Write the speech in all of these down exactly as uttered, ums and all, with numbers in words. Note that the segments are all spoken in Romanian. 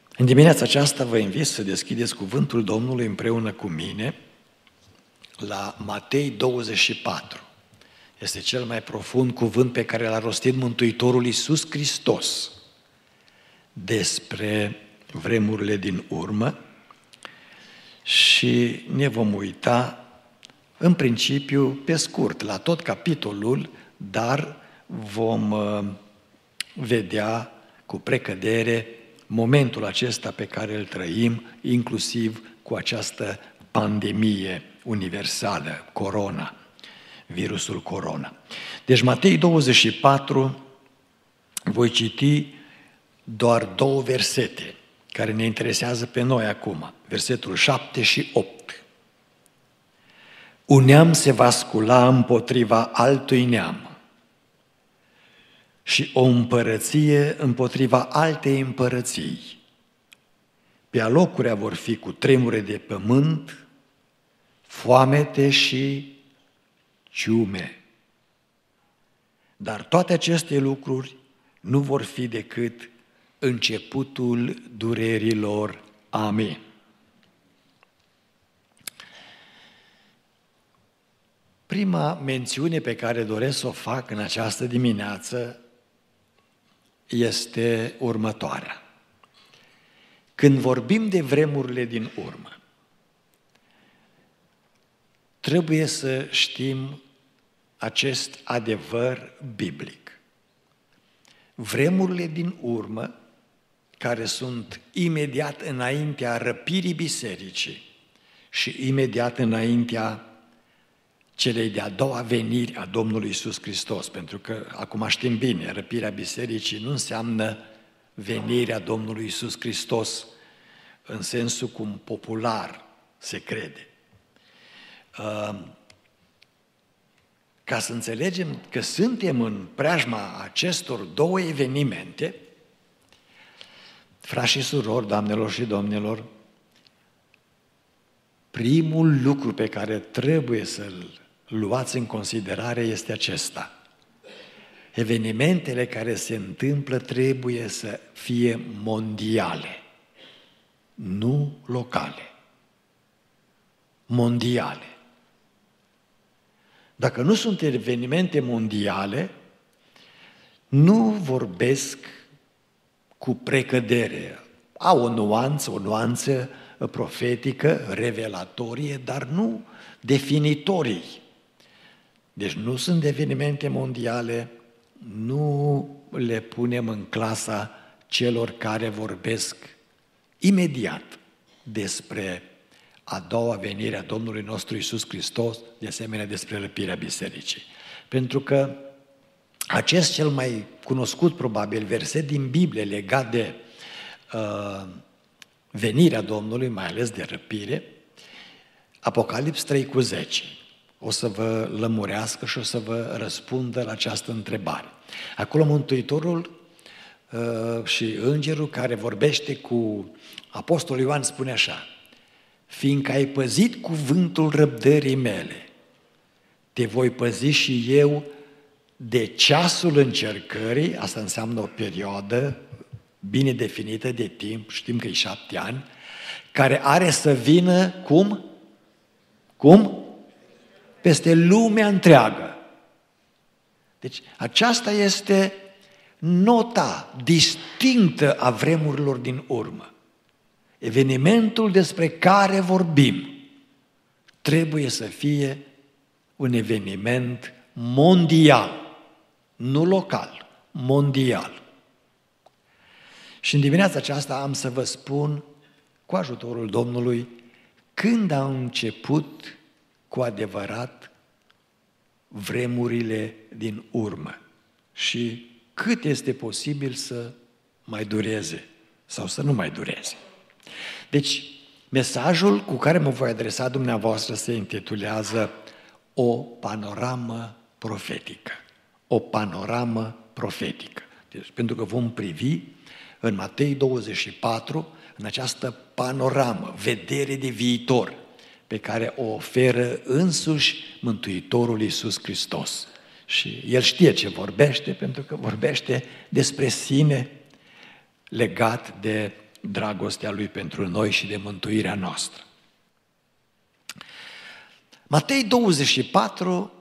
În dimineața aceasta vă invit să deschideți cuvântul Domnului împreună cu mine la Matei douăzeci și patru. Este cel mai profund cuvânt pe care l-a rostit Mântuitorul Iisus Hristos despre vremurile din urmă și ne vom uita în principiu pe scurt la tot capitolul, dar vom vedea cu precădere momentul acesta pe care îl trăim, inclusiv cu această pandemie universală, corona, virusul corona. Deci Matei douăzeci și patru, voi citi doar două versete care ne interesează pe noi acum, versetul șapte și opt. Un neam se va scula împotriva altui neam și o împărăție împotriva altei împărății. Pe alocurea vor fi cu tremure de pământ, foamete și ciume. Dar toate aceste lucruri nu vor fi decât începutul durerilor. Amin. Prima mențiune pe care doresc să o fac în această dimineață este următoarea. Când vorbim de vremurile din urmă, trebuie să știm acest adevăr biblic. Vremurile din urmă, care sunt imediat înaintea răpirii bisericii și imediat înaintea celei de-a doua veniri a Domnului Iisus Hristos, pentru că acum știm bine, răpirea bisericii nu înseamnă venirea Domnului Iisus Hristos în sensul cum popular se crede. Ca să înțelegem că suntem în preajma acestor două evenimente, frați și surori, doamnelor și domnilor, primul lucru pe care trebuie să-l luați în considerare este acesta. Evenimentele care se întâmplă trebuie să fie mondiale, nu locale. Mondiale. Dacă nu sunt evenimente mondiale, nu vorbesc cu precădere. Au o nuanță, o nuanță profetică, revelatorie, dar nu definitorii. Deci nu sunt evenimente mondiale, nu le punem în clasa celor care vorbesc imediat despre a doua venire a Domnului nostru Iisus Hristos, de asemenea despre răpirea bisericii. Pentru că acest cel mai cunoscut, probabil, verset din Biblie legat de uh, venirea Domnului, mai ales de răpire, Apocalips trei cu zece. O să vă lămurească și o să vă răspundă la această întrebare. Acolo Mântuitorul uh, și îngerul care vorbește cu Apostolul Ioan spune așa: fiindcă ai păzit cuvântul răbdării mele, te voi păzi și eu de ceasul încercării, asta înseamnă o perioadă bine definită de timp, știm că e șapte ani, care are să vină, cum? Cum? Peste lumea întreagă. Deci aceasta este nota distinctă a vremurilor din urmă. Evenimentul despre care vorbim trebuie să fie un eveniment mondial, nu local, mondial. Și în dimineața aceasta am să vă spun, cu ajutorul Domnului, când au început cu adevărat vremurile din urmă și cât este posibil să mai dureze sau să nu mai dureze. Deci, mesajul cu care mă voi adresa dumneavoastră se intitulează O panoramă profetică. O panoramă profetică. Deci, pentru că vom privi în Matei douăzeci și patru, în această panoramă, vedere de viitor, pe care o oferă însuși Mântuitorul Iisus Hristos. Și El știe ce vorbește, pentru că vorbește despre sine legat de dragostea Lui pentru noi și de mântuirea noastră. Matei douăzeci și patru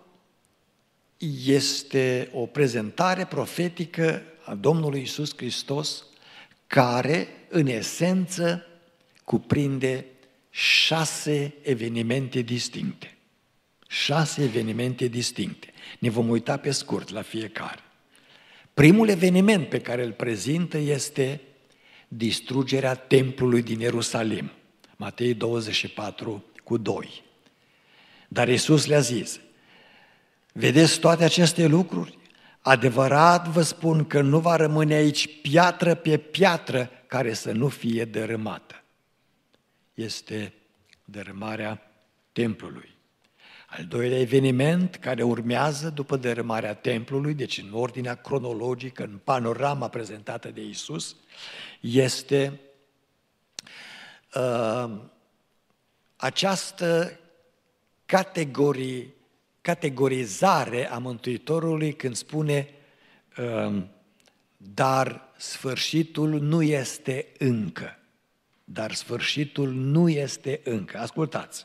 este o prezentare profetică a Domnului Iisus Hristos, care, în esență, cuprinde șase evenimente distincte. Șase evenimente distincte. Ne vom uita pe scurt la fiecare. Primul eveniment pe care îl prezintă este distrugerea templului din Ierusalim. Matei douăzeci și patru cu doi. Dar Iisus le-a zis: vedeți toate aceste lucruri? Adevărat vă spun că nu va rămâne aici piatră pe piatră care să nu fie dărâmată. Este dărâmarea templului. Al doilea eveniment care urmează după dărâmarea templului, deci în ordinea cronologică, în panorama prezentată de Iisus, este uh, această categorie, categorizare a Mântuitorului când spune uh, dar sfârșitul nu este încă. Dar sfârșitul nu este încă. Ascultați.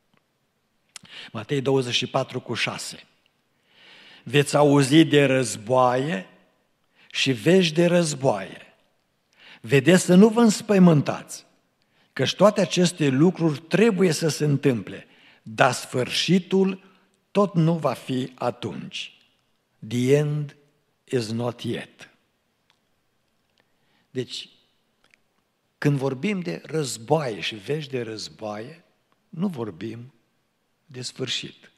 Matei douăzeci și patru cu șase. Veți auzi de războaie și vești de războaie. Vedeți să nu vă înspăimântați, căci toate aceste lucruri trebuie să se întâmple, dar sfârșitul tot nu va fi atunci. The end is not yet. Deci, când vorbim de războaie și vești de războaie, nu vorbim de sfârșit.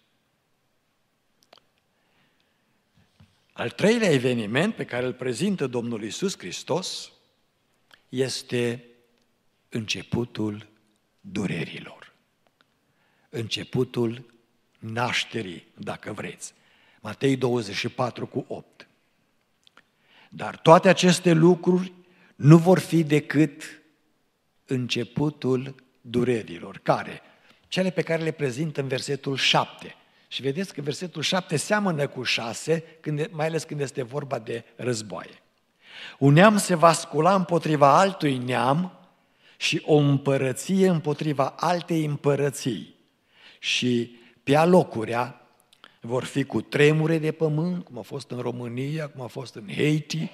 Al treilea eveniment pe care îl prezintă Domnul Iisus Hristos este începutul durerilor. Începutul nașterii, dacă vreți. Matei douăzeci și patru cu opt. Dar toate aceste lucruri nu vor fi decât începutul durerilor. Care? Cele pe care le prezintă în versetul șapte. Și vedeți că versetul șapte seamănă cu șase, când, mai ales când este vorba de războaie. Un neam se va scula împotriva altui neam și o împărăție împotriva altei împărății. Și pe alocurea vor fi cu tremure de pământ, cum a fost în România, cum a fost în Haiti,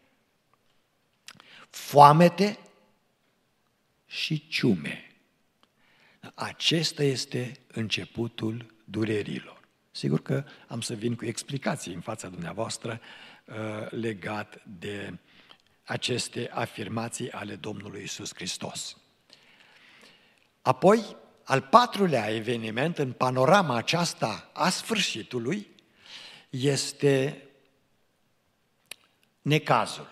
foamete și ciume. Acesta este începutul durerilor. Sigur că am să vin cu explicații în fața dumneavoastră legat de aceste afirmații ale Domnului Iisus Hristos. Apoi, al patrulea eveniment în panorama aceasta a sfârșitului este necazul.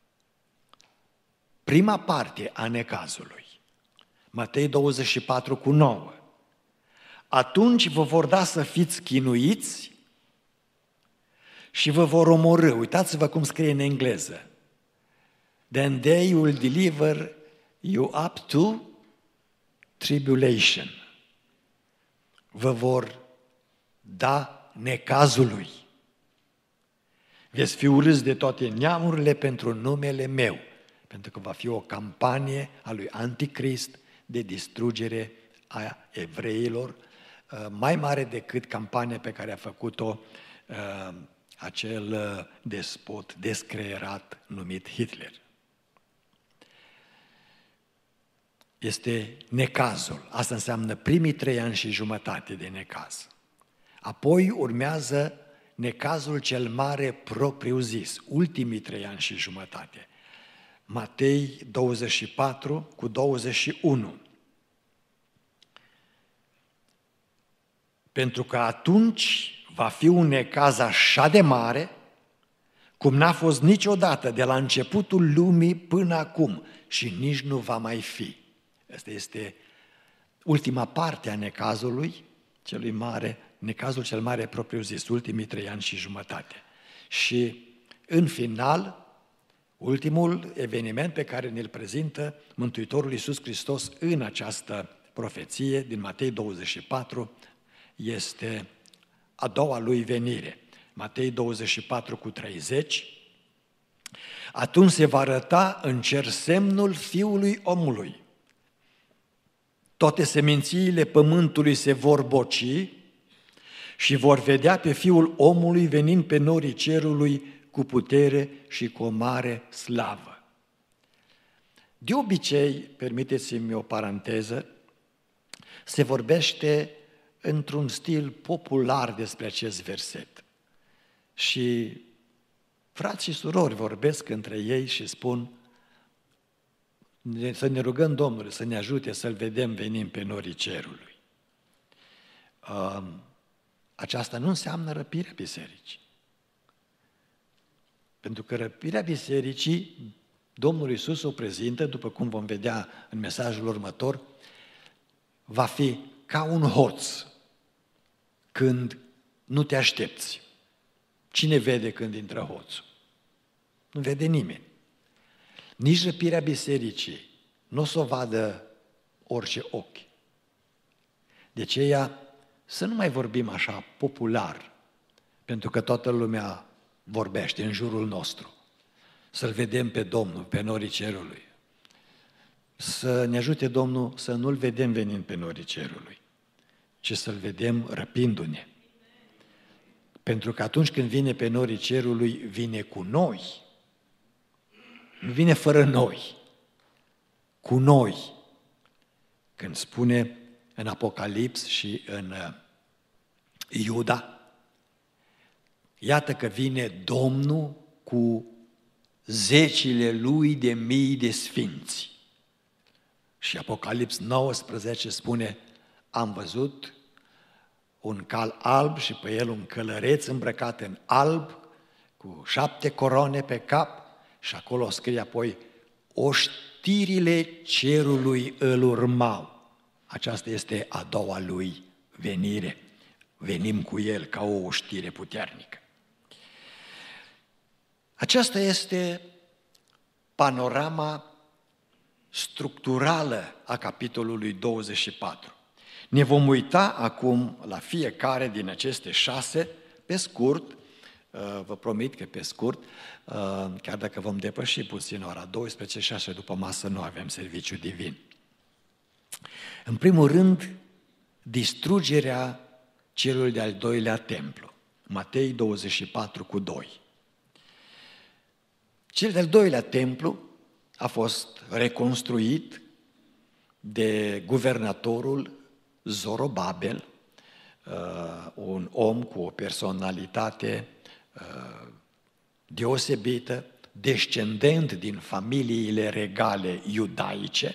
Prima parte a necazului. Matei douăzeci și patru cu nouă. Atunci vă vor da să fiți chinuiți și vă vor omorî. Uitați-vă cum scrie în engleză. Then they will deliver you up to tribulation. Vă vor da necazului. Veți fi urâți de toate neamurile pentru numele meu, pentru că va fi o campanie a lui Anticrist de distrugere a evreilor, mai mare decât campania pe care a făcut-o acel despot descreierat numit Hitler. Este necazul. Asta înseamnă primii trei ani și jumătate de necaz. Apoi urmează necazul cel mare propriu-zis, ultimii trei ani și jumătate. Matei douăzeci și patru cu douăzeci și unu. Pentru că atunci va fi un necaz așa de mare, cum n-a fost niciodată de la începutul lumii până acum și nici nu va mai fi. Asta este ultima parte a necazului celui mare, necazul cel mare propriu-zis, ultimii trei ani și jumătate. Și în final, ultimul eveniment pe care ne-l prezintă Mântuitorul Iisus Hristos în această profeție din Matei douăzeci și patru este a doua lui venire. Matei douăzeci și patru cu treizeci, Atunci se va arăta în cer semnul Fiului omului. Toate semințiile pământului se vor boci și vor vedea pe Fiul omului venind pe norii cerului cu putere și cu o mare slavă. De obicei, permiteți-mi o paranteză, se vorbește într-un stil popular despre acest verset. Și frați și surori vorbesc între ei și spun să ne rugăm Domnului să ne ajute să-L vedem venind pe norii cerului. Aceasta nu înseamnă răpirea bisericii. Pentru că răpirea bisericii, Domnul Iisus o prezintă, după cum vom vedea în mesajul următor, va fi ca un hoț când nu te aștepți. Cine vede când intră hoțul? Nu vede nimeni. Nici răpirea bisericii nu o să o vadă orice ochi. De aceea să nu mai vorbim așa popular, pentru că toată lumea vorbește în jurul nostru. Să-L vedem pe Domnul, pe norii cerului. Să ne ajute Domnul să nu-L vedem venind pe norii cerului, ci să-L vedem răpindu-ne. Pentru că atunci când vine pe norii cerului, vine cu noi. Nu vine fără noi, cu noi. Când spune în Apocalips și în Iuda, iată că vine Domnul cu zecile lui de mii de sfinți. Și Apocalips nouăsprezece spune, am văzut un cal alb și pe el un călăreț îmbrăcat în alb, cu șapte coroane pe cap și acolo scrie apoi, oștirile cerului îl urmau. Aceasta este a doua lui venire. Venim cu el ca o oștire puternică. Aceasta este panorama structurală a capitolului douăzeci și patru. Ne vom uita acum la fiecare din aceste șase, pe scurt, vă promit că pe scurt, chiar dacă vom depăși puțin ora douăsprezece și așa după masă nu avem serviciu divin. În primul rând, distrugerea celui de-al doilea templu. Matei douăzeci și patru cu doi. Cel de-al doilea templu a fost reconstruit de guvernatorul Zorobabel, un om cu o personalitate deosebită, descendent din familiile regale iudaice,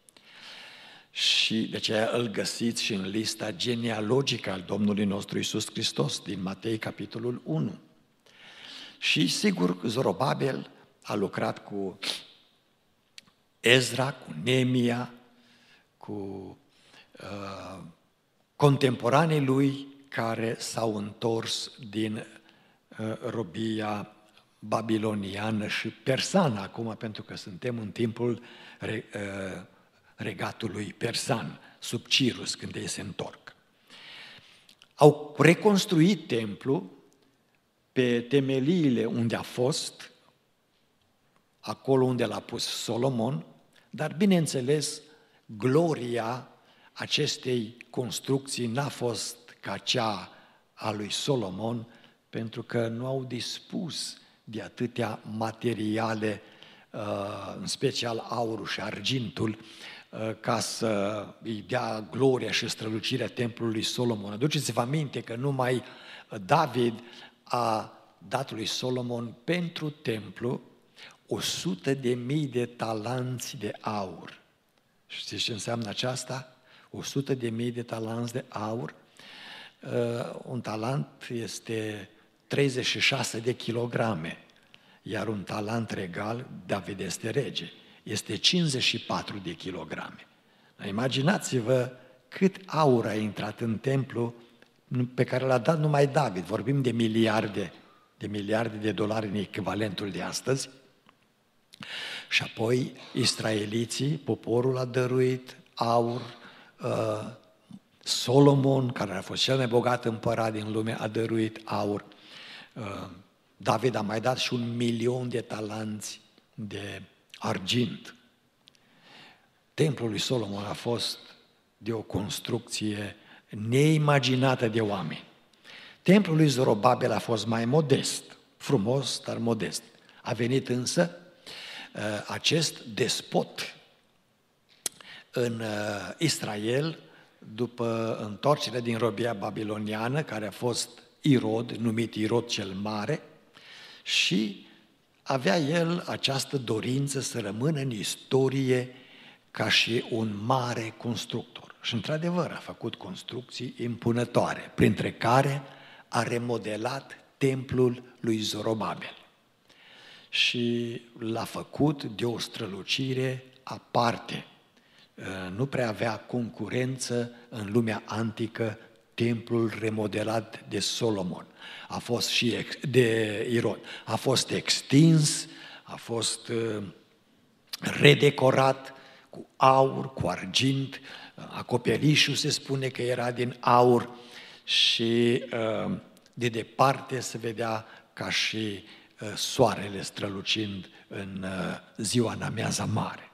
și de aceea îl găsiți și în lista genealogică al Domnului nostru Iisus Hristos, din Matei, capitolul unu. Și sigur, Zorobabel a lucrat cu Ezra, cu Nemia, cu uh, contemporanii lui care s-au întors din uh, robia babiloniană și persană acum, pentru că suntem în timpul re, uh, regatului persan, sub Cirus, când ei se întorc. Au reconstruit templul pe temeliile unde a fost, acolo unde l-a pus Solomon, dar bineînțeles, gloria acestei construcții n-a fost ca cea a lui Solomon, pentru că nu au dispus de atâtea materiale, în special aurul și argintul, ca să îi dea gloria și strălucirea templului Solomon. Aduceți-vă aminte că numai David a dat lui Solomon pentru templu o sută de mii de talanți de aur. Știți ce înseamnă aceasta? O sută de mii de talanți de aur. Uh, un talent este treizeci și șase de kilograme, iar un talent regal, David este rege, este cincizeci și patru de kilograme. Imaginați-vă cât aur a intrat în templu pe care l-a dat numai David. Vorbim de miliarde, de miliarde de dolari în echivalentul de astăzi. Și apoi israeliții, poporul a dăruit aur, uh, Solomon, care a fost cel mai bogat împărat din lume, a dăruit aur. Uh, David a mai dat și un milion de talanți de argint. Templul lui Solomon a fost de o construcție neimaginată de oameni. Templul lui Zorobabel a fost mai modest, frumos, dar modest. A venit însă acest despot în Israel, după întoarcerea din robia babiloniană, care a fost Irod, numit Irod cel Mare, și avea el această dorință să rămână în istorie ca și un mare constructor. Și într-adevăr a făcut construcții impunătoare, printre care a remodelat templul lui Zorobabel. Și l-a făcut de o strălucire aparte. Nu prea avea concurență în lumea antică templul remodelat de Solomon. A fost și de Irod. A fost extins, a fost redecorat cu aur, cu argint, acoperișul se spune că era din aur și de departe se vedea ca și soarele strălucind în ziua în amiaza mare.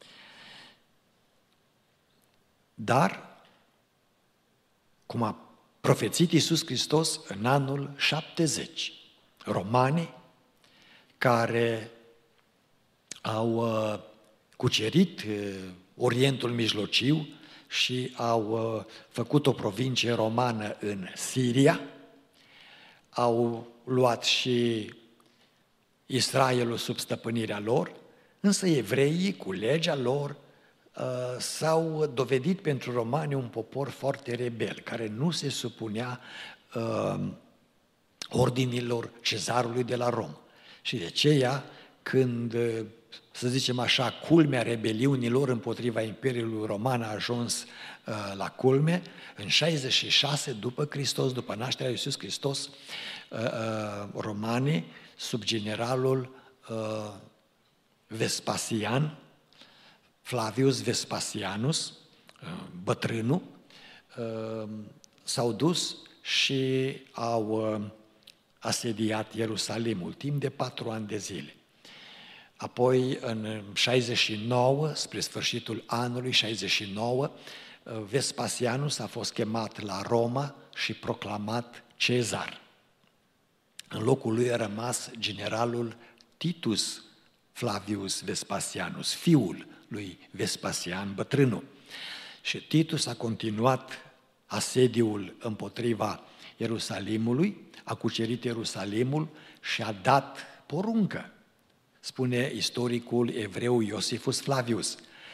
Dar, cum a profețit Iisus Hristos în anul șaptezeci, romanii care au cucerit Orientul Mijlociu și au făcut o provincie romană în Siria, au luat și Israelul sub stăpânirea lor, însă evreii, cu legea lor, s-au dovedit pentru romani un popor foarte rebel, care nu se supunea uh, ordinilor cezarului de la Roma. Și de aceea, când, să zicem așa, culmea rebeliunilor împotriva Imperiului Roman a ajuns uh, la culme, în șaizeci și șase după Hristos, după nașterea lui Iisus Hristos, uh, uh, romanii, sub generalul uh, Vespasian, Flavius Vespasianus, bătrânul, s-au dus și au asediat Ierusalimul timp de patru ani de zile. Apoi, în șaizeci și nouă, spre sfârșitul anului șaizeci și nouă, Vespasianus a fost chemat la Roma și proclamat cezar. În locul lui a rămas generalul Titus Flavius Vespasianus, fiul lui Vespasian, bătrânul. Și Titus a continuat asediul împotriva Ierusalimului, a cucerit Ierusalimul și a dat poruncă, spune istoricul evreu Iosifus Flavius,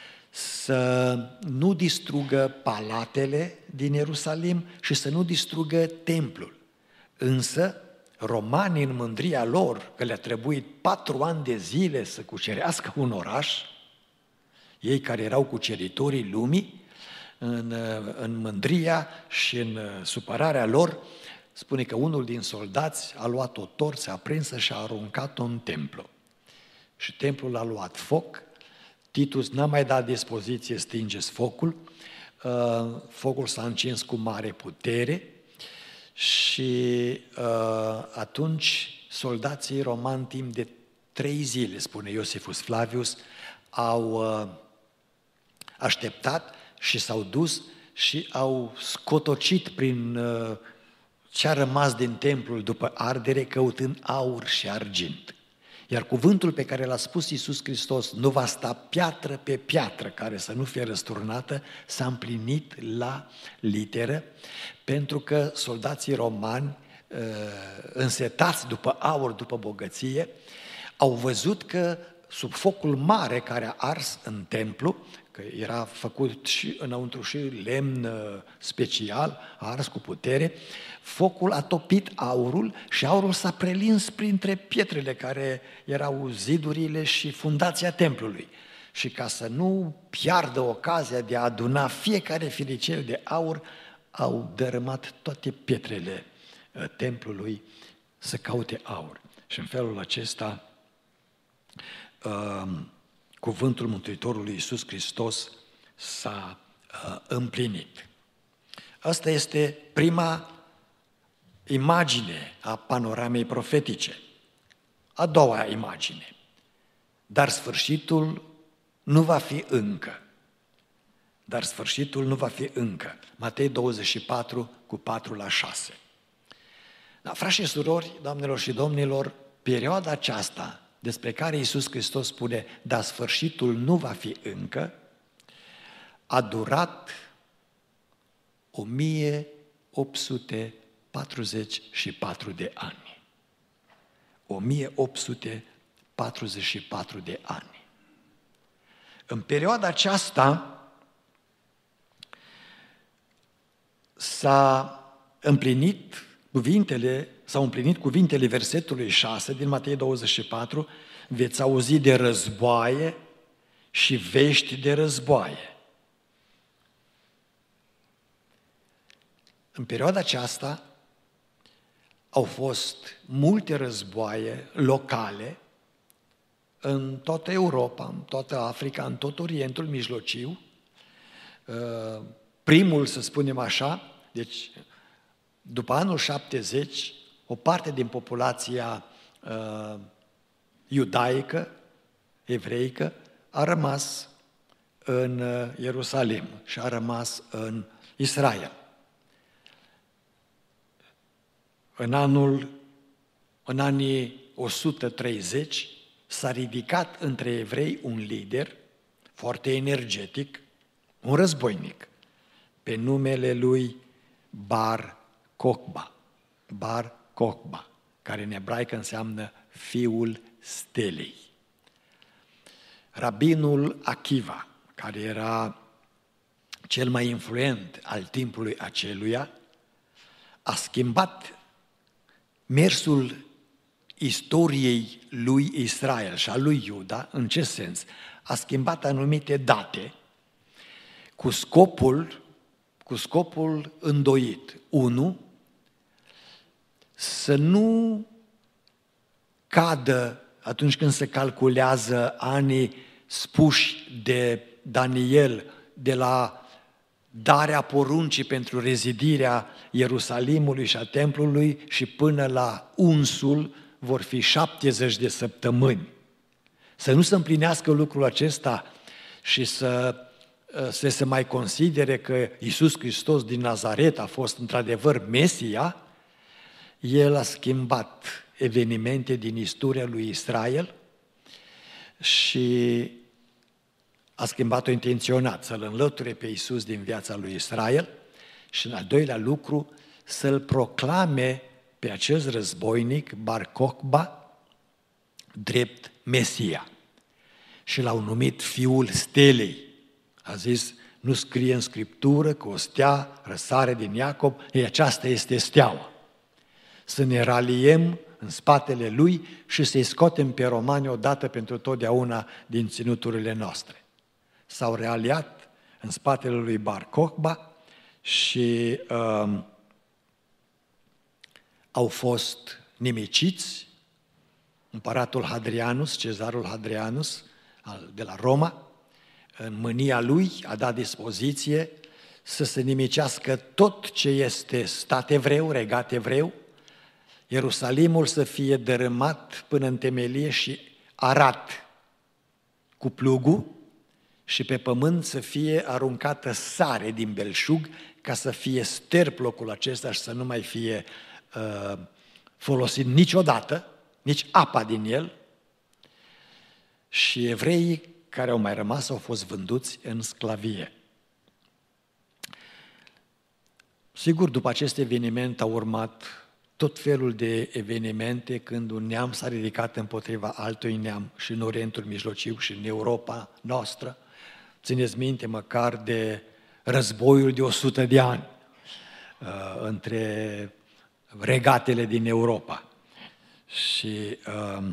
să nu distrugă palatele din Ierusalim și să nu distrugă templul. Însă, romanii în mândria lor, că le-a trebuit patru ani de zile să cucerească un oraș, ei care erau cuceritorii lumii, în, în mândria și în supărarea lor, spune că unul din soldați a luat o torță aprinsă și a aruncat-o în templu. Și templul a luat foc, Titus n-a mai dat dispoziție, stingeți focul, focul s-a încins cu mare putere și atunci soldații romani timp de trei zile, spune Iosifus Flavius, au așteptat și s-au dus și au scotocit prin ce a rămas din templul după ardere, căutând aur și argint. Iar cuvântul pe care l-a spus Iisus Hristos, nu va sta piatră pe piatră care să nu fie răsturnată, s-a împlinit la literă, pentru că soldații romani, însetați după aur, după bogăție, au văzut că sub focul mare care a ars în templu, că era făcut și înăuntru și lemn special, a ars cu putere, focul a topit aurul și aurul s-a prelins printre pietrele care erau zidurile și fundația templului. Și ca să nu piardă ocazia de a aduna fiecare filicel de aur, au dărâmat toate pietrele templului să caute aur. Și în felul acesta, cuvântul Mântuitorului Iisus Hristos s-a împlinit. Asta este prima imagine a panoramei profetice. A doua imagine. Dar sfârșitul nu va fi încă. Dar sfârșitul nu va fi încă. Matei douăzeci și patru, cu patru la șase. Da, frați și surori, doamnelor și domnilor, perioada aceasta despre care Iisus Hristos spune, dar sfârșitul nu va fi încă, a durat o mie opt sute patruzeci și patru de ani. o mie opt sute patruzeci și patru de ani. În perioada aceasta s-a împlinit cuvintele, s-au împlinit cuvintele versetului șase din Matei douăzeci și patru, veți auzi de războaie și vești de războaie. În perioada aceasta au fost multe războaie locale în toată Europa, în toată Africa, în tot Orientul Mijlociu. Primul, să spunem așa, deci după anul șaptezeci, o parte din populația uh, iudaică, evreică, a rămas în Ierusalim și a rămas în Israel. În anul, în anii o sută treizeci, s-a ridicat între evrei un lider foarte energetic, un războinic, pe numele lui Bar Kokhba, Bar Kokhba, care în ebraică înseamnă fiul stelei. Rabinul Akiva, care era cel mai influent al timpului aceluia, a schimbat mersul istoriei lui Israel și a lui Iuda. În ce sens? A schimbat anumite date cu scopul, cu scopul îndoit. Unu, să nu cadă atunci când se calculează anii spuși de Daniel de la darea poruncii pentru rezidirea Ierusalimului și a templului și până la unsul vor fi șaptezeci de săptămâni. Să nu se împlinească lucrul acesta și să, să se mai considere că Iisus Hristos din Nazaret a fost într-adevăr Mesia, El a schimbat evenimente din istoria lui Israel și a schimbat-o intenționat, să-L înlăture pe Iisus din viața lui Israel și, în al doilea lucru, să-L proclame pe acest războinic, Bar Kokhba, drept Mesia. Și l-au numit fiul stelei. A zis, nu scrie în Scriptură că o stea răsare din Iacob, ei, aceasta este steaua. Să ne raliem în spatele lui și să-i scoatem pe romani odată pentru totdeauna din ținuturile noastre. S-au realiat în spatele lui Bar Kokhba și uh, au fost nimiciți împăratul Hadrianus, cezarul Hadrianus de la Roma. În mânia lui a dat dispoziție să se nimicească tot ce este stat evreu, regat evreu, Ierusalimul să fie dărâmat până în temelie și arat cu plugul și pe pământ să fie aruncată sare din belșug ca să fie sterp locul acesta și să nu mai fie uh, folosit niciodată, nici apa din el. Și evreii care au mai rămas au fost vânduți în sclavie. Sigur, după acest eveniment au urmat tot felul de evenimente când un neam s-a ridicat împotriva altui neam și în Orientul Mijlociu și în Europa noastră. Țineți minte măcar de războiul de o sută de ani uh, între regatele din Europa. Și uh,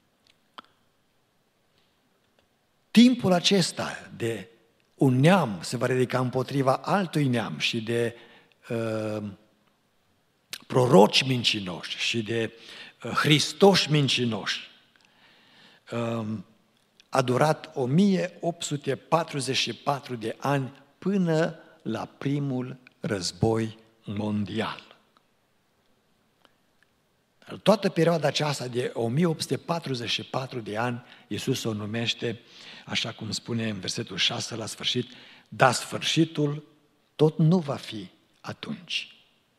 timpul acesta de un neam se va ridica împotriva altui neam și de uh, proroci mincinoși și de uh, hristoși mincinoși uh, a durat o mie opt sute patruzeci și patru de ani până la primul război mondial. Toată perioada aceasta de o mie opt sute patruzeci și patru de ani, Iisus o numește, așa cum spune în versetul șase la sfârșit, dar sfârșitul tot nu va fi atunci.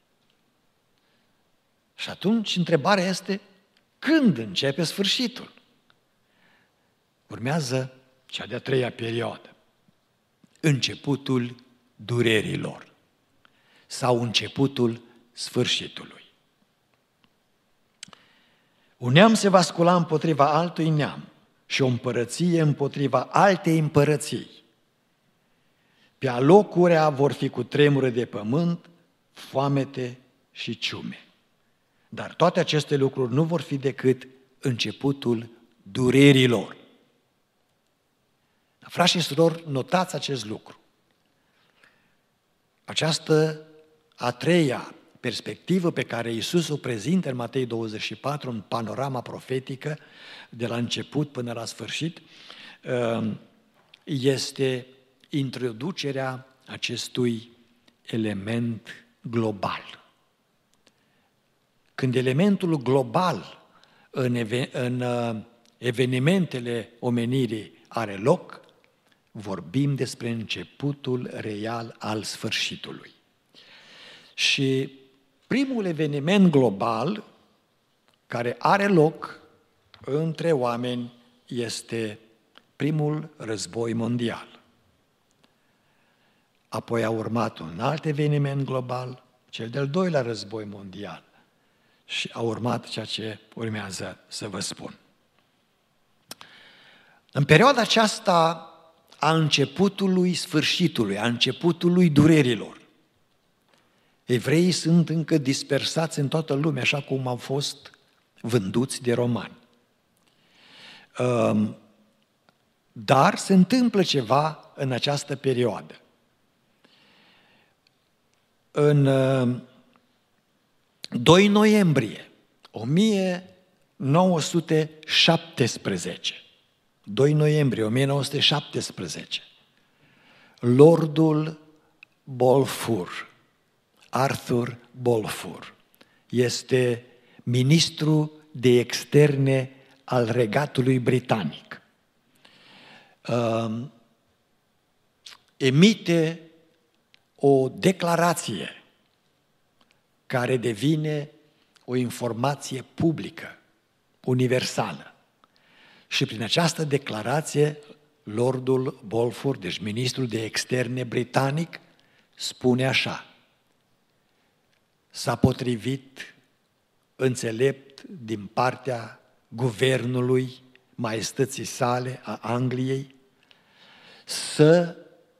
Și atunci întrebarea este, când începe sfârșitul? Urmează cea de-a treia perioadă, începutul durerilor sau începutul sfârșitului. Un neam se va scula împotriva altui neam și o împărăție împotriva altei împărății. Pe alocurea vor fi cu tremure de pământ, foamete și ciume. Dar toate aceste lucruri nu vor fi decât începutul durerilor. Frați și surori, notați acest lucru. Această a treia perspectivă pe care Iisus o prezintă în Matei douăzeci și patru, în panorama profetică, de la început până la sfârșit, este introducerea acestui element global. Când elementul global în, în evenimentele omenirii are loc, vorbim despre începutul real al sfârșitului. Și primul eveniment global care are loc între oameni este primul război mondial. Apoi a urmat un alt eveniment global, cel de-al doilea război mondial. Și a urmat ceea ce urmează să vă spun. În perioada aceasta a începutului sfârșitului, a începutului durerilor, evreii sunt încă dispersați în toată lumea, așa cum au fost vânduți de romani. Dar se întâmplă ceva în această perioadă. În doi noiembrie o mie nouă sute șaptesprezece, doi noiembrie o mie nouă sute șaptesprezece, Lordul Balfour, Arthur Balfour, este ministru de externe al Regatului Britanic. Uh, emite o declarație care devine o informație publică, universală. Și prin această declarație, Lordul Balfour, deci ministrul de externe britanic, spune așa: s-a potrivit înțelept din partea guvernului maestății sale a Angliei să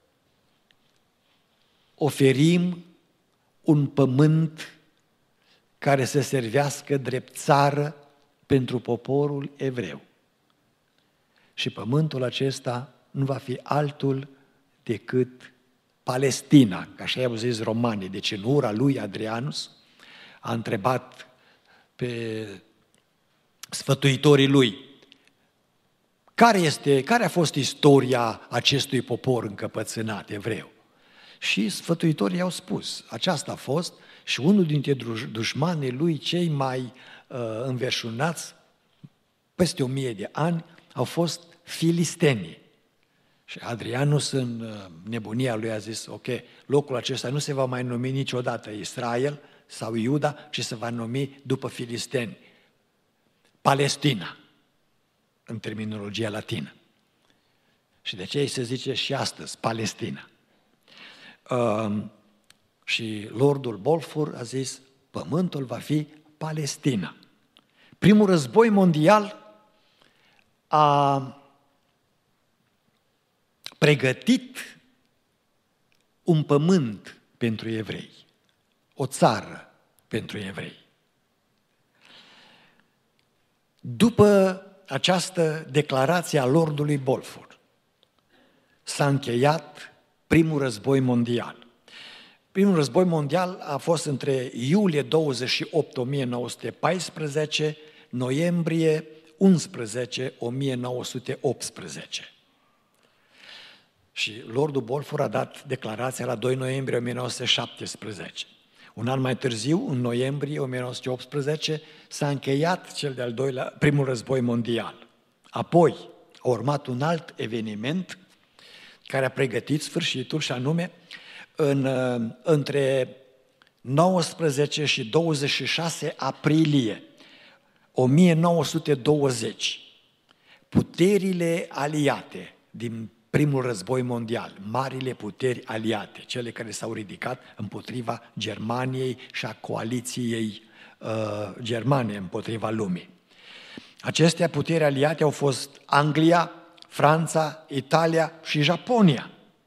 oferim un pământ care să servească drept țară pentru poporul evreu. Și pământul acesta nu va fi altul decât Palestina, ca așa i-au zis romanii. Deci în ura lui Adrianus a întrebat pe sfătuitorii lui care, este, care a fost istoria acestui popor încăpățânat evreu. Și sfătuitorii i-au spus, aceasta a fost, și unul dintre dușmanii lui cei mai uh, înverșunați peste o mie de ani au fost filistenii. Și Adrianus, în nebunia lui, a zis, ok, locul acesta nu se va mai numi niciodată Israel sau Iuda, ci se va numi după filisteni Palestina, în terminologia latină. Și de aceea se zice și astăzi Palestina. Uh, și Lordul Balfour a zis, pământul va fi Palestina. Primul război mondial a pregătit un pământ pentru evrei, o țară pentru evrei. După această declarație a Lordului Balfour, s-a încheiat primul război mondial. Primul război mondial a fost între iulie douăzeci și opt, o mie nouă sute paisprezece, noiembrie unsprezece, o mie nouă sute optsprezece. Și Lordul Balfour a dat declarația la doi noiembrie o mie nouă sute șaptesprezece. Un an mai târziu, în noiembrie o mie nouă sute optsprezece, s-a încheiat cel de-al doilea, primul război mondial. Apoi a urmat un alt eveniment care a pregătit sfârșitul, și anume în, între nouăsprezece și douăzeci și șase aprilie o mie nouă sute douăzeci, puterile aliate din primul război mondial, marile puteri aliate, cele care s-au ridicat împotriva Germaniei și a coaliției uh, germane împotriva lumii. Acestea puteri aliate au fost Anglia, Franța, Italia și Japonia.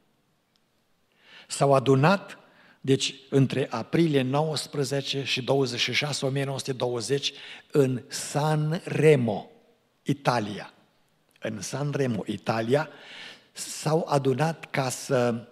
S-au adunat, deci, între aprilie nouăsprezece și douăzeci și șase o mie nouă sute douăzeci în San Remo, Italia. În San Remo, Italia, s-au adunat ca să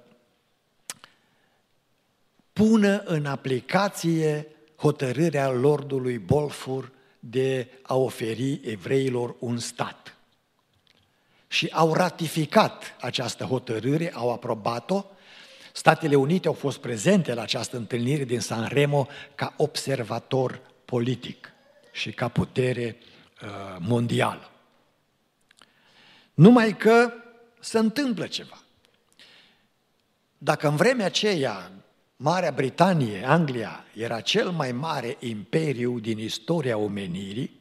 pună în aplicație hotărârea Lordului Balfour de a oferi evreilor un stat. Și au ratificat această hotărâre, au aprobat-o. Statele Unite au fost prezente la această întâlnire din San Remo ca observator politic și ca putere uh, mondială. Numai că se întâmplă ceva. Dacă în vremea aceea Marea Britanie, Anglia, era cel mai mare imperiu din istoria omenirii,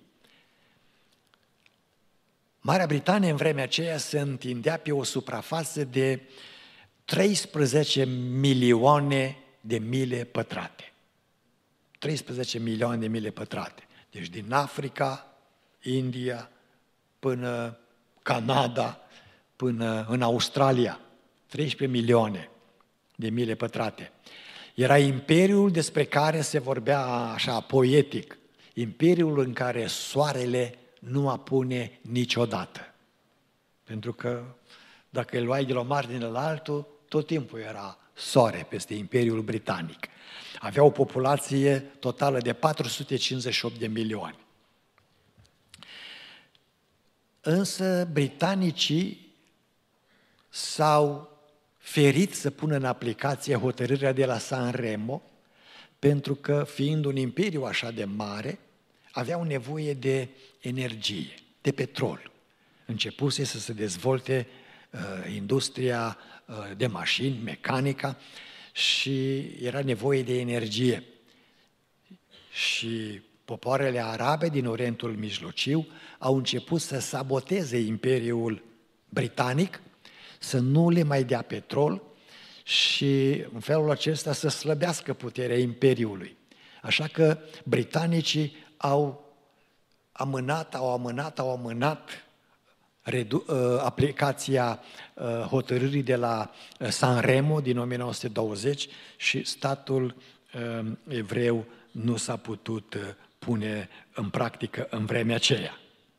Marea Britanie în vremea aceea se întindea pe o suprafață de treisprezece milioane de mile pătrate. treisprezece milioane de mile pătrate. Deci din Africa, India, până Canada, până în Australia. treisprezece milioane de mile pătrate. Era imperiul despre care se vorbea așa poetic, imperiul în care soarele nu apune niciodată. Pentru că dacă îl luai de la o margine la altul, tot timpul era soare peste Imperiul Britanic. Avea o populație totală de patru sute cincizeci și opt de milioane. Însă britanicii s-au ferit să pună în aplicație hotărârea de la San Remo, pentru că, fiind un imperiu așa de mare, aveau nevoie de energie, de petrol. Începuse să se dezvolte uh, industria uh, de mașini, mecanica, și era nevoie de energie. Și popoarele arabe din Orientul Mijlociu au început să saboteze Imperiul Britanic, să nu le mai dea petrol și în felul acesta să slăbească puterea Imperiului. Așa că britanicii au amânat, au amânat, au amânat redu- aplicația hotărârii de la San Remo din o mie nouă sute douăzeci și statul evreu nu s-a putut pune în practică în vremea aceea.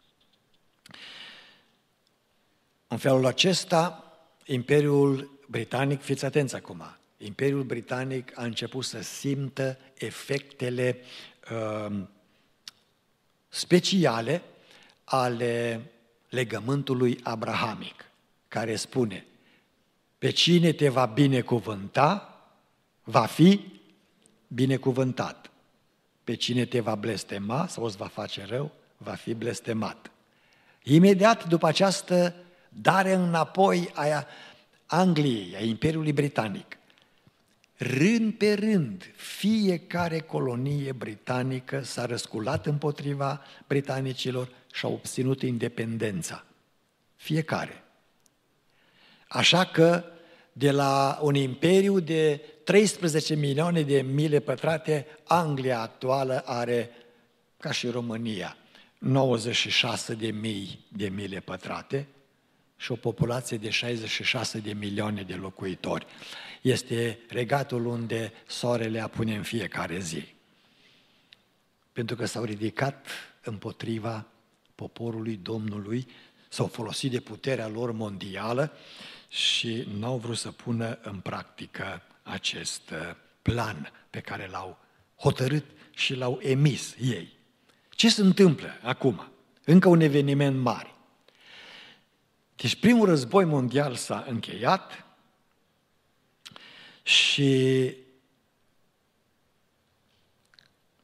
În felul acesta, Imperiul Britanic, fiți atenți acum, Imperiul Britanic a început să simtă efectele uh, speciale ale legământului abrahamic, care spune: pe cine te va binecuvânta, va fi binecuvântat. Pe cine te va blestema sau îți va face rău, va fi blestemat. Imediat după această dare înapoi a Angliei, a Imperiului Britanic, rând pe rând, fiecare colonie britanică s-a răsculat împotriva britanicilor și a obținut independența. Fiecare. Așa că de la un imperiu de treisprezece milioane de mile pătrate, Anglia actuală are, ca și România, nouăzeci și șase de mii de mile pătrate și o populație de șaizeci și șase de milioane de locuitori. Este regatul unde soarele apune în fiecare zi. Pentru că s-au ridicat împotriva poporului Domnului, s-au folosit de puterea lor mondială și n-au vrut să pună în practică acest plan pe care l-au hotărât și l-au emis ei. Ce se întâmplă acum? Încă un eveniment mare. Deci primul război mondial s-a încheiat și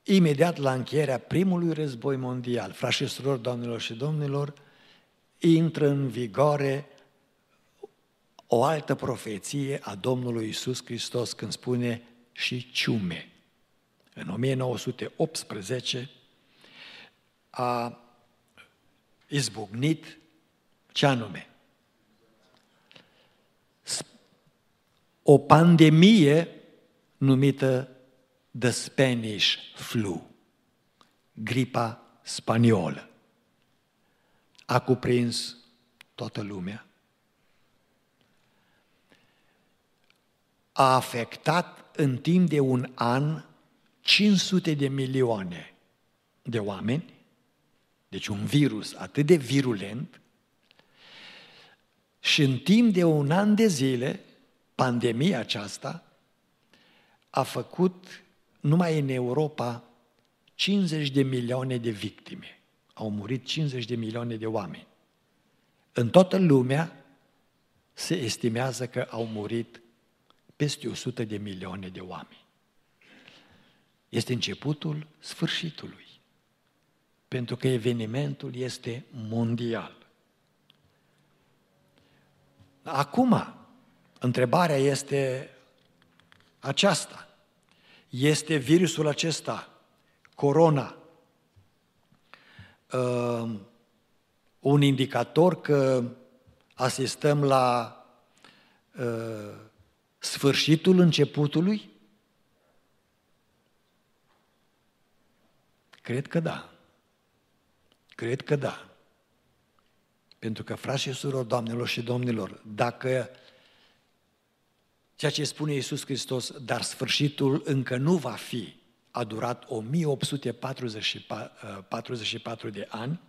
imediat la încheierea primului război mondial, frați și surori, doamnelor și domnilor, intră în vigoare o altă profeție a Domnului Iisus Hristos când spune și ciume. În o mie nouă sute optsprezece a izbucnit ce anume? O pandemie numită The Spanish Flu, gripa spaniolă. A cuprins toată lumea. A afectat în timp de un an cinci sute de milioane de oameni, deci un virus atât de virulent, și în timp de un an de zile, pandemia aceasta a făcut numai în Europa cincizeci de milioane de victime. Au murit cincizeci de milioane de oameni. În toată lumea se estimează că au murit peste o sută de milioane de oameni. Este începutul sfârșitului, pentru că evenimentul este mondial. Acum, întrebarea este aceasta. Este virusul acesta, corona, uh, un indicator că asistăm la uh, sfârșitul începutului? Cred că da. Cred că da. Pentru că, frați și surori, doamnelor și domnilor, dacă ceea ce spune Iisus Hristos, dar sfârșitul încă nu va fi, a durat o mie opt sute patruzeci și patru de ani,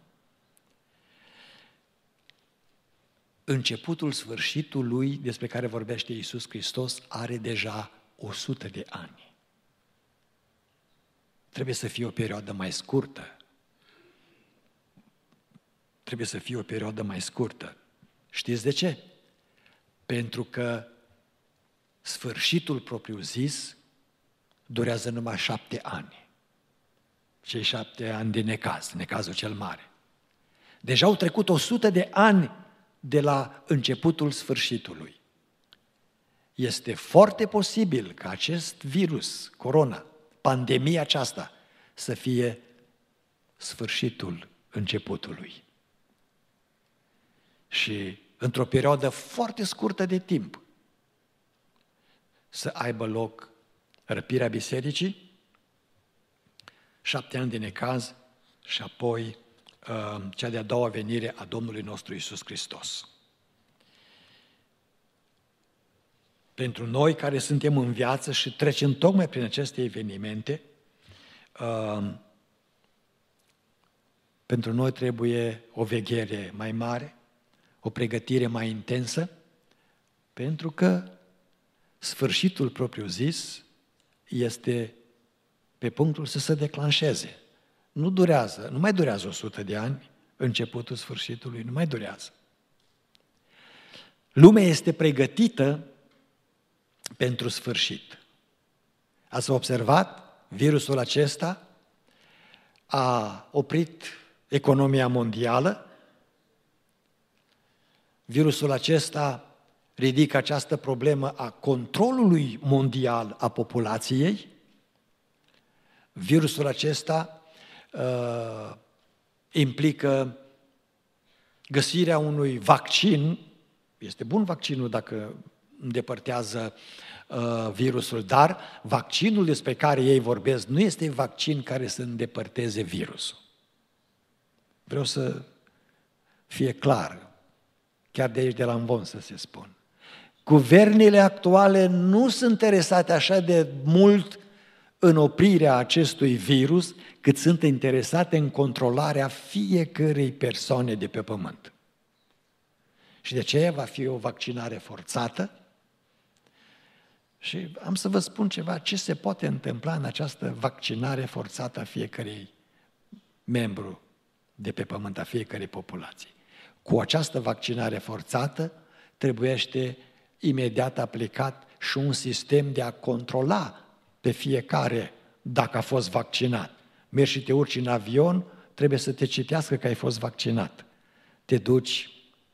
începutul sfârșitului despre care vorbește Iisus Hristos are deja o sută de ani. Trebuie să fie o perioadă mai scurtă. Trebuie să fie o perioadă mai scurtă. Știți de ce? Pentru că sfârșitul propriu-zis durează numai șapte ani. Cei șapte ani de necaz, necazul cel mare. Deja au trecut o sută de ani de la începutul sfârșitului. Este foarte posibil ca acest virus, corona, pandemia aceasta, să fie sfârșitul începutului. Și într-o perioadă foarte scurtă de timp să aibă loc răpirea bisericii, șapte ani de necaz și apoi cea de-a doua venire a Domnului nostru Iisus Hristos. Pentru noi care suntem în viață și trecem tocmai prin aceste evenimente, pentru noi trebuie o veghere mai mare, o pregătire mai intensă, pentru că sfârșitul propriu-zis este pe punctul să se declanșeze. Nu durează, nu mai durează o sută de ani, începutul sfârșitului nu mai durează. Lumea este pregătită pentru sfârșit. Ați observat? Virusul acesta a oprit economia mondială. Virusul acesta ridică această problemă a controlului mondial a populației. Virusul acesta uh, implică găsirea unui vaccin. Este bun vaccinul dacă îndepărtează uh, virusul, dar vaccinul despre care ei vorbesc nu este vaccin care să îndepărteze virusul. Vreau să fie clar, chiar de aici de la Învon să se spun. Guvernele actuale nu sunt interesate așa de mult în oprirea acestui virus, cât sunt interesate în controlarea fiecărei persoane de pe pământ. Și de aceea va fi o vaccinare forțată. Și am să vă spun ceva, ce se poate întâmpla în această vaccinare forțată a fiecărui membru de pe pământ, a fiecărei populații. Cu această vaccinare forțată trebuiește imediat aplicat și un sistem de a controla pe fiecare dacă a fost vaccinat. Mergi și te urci în avion, trebuie să te citească că ai fost vaccinat. Te duci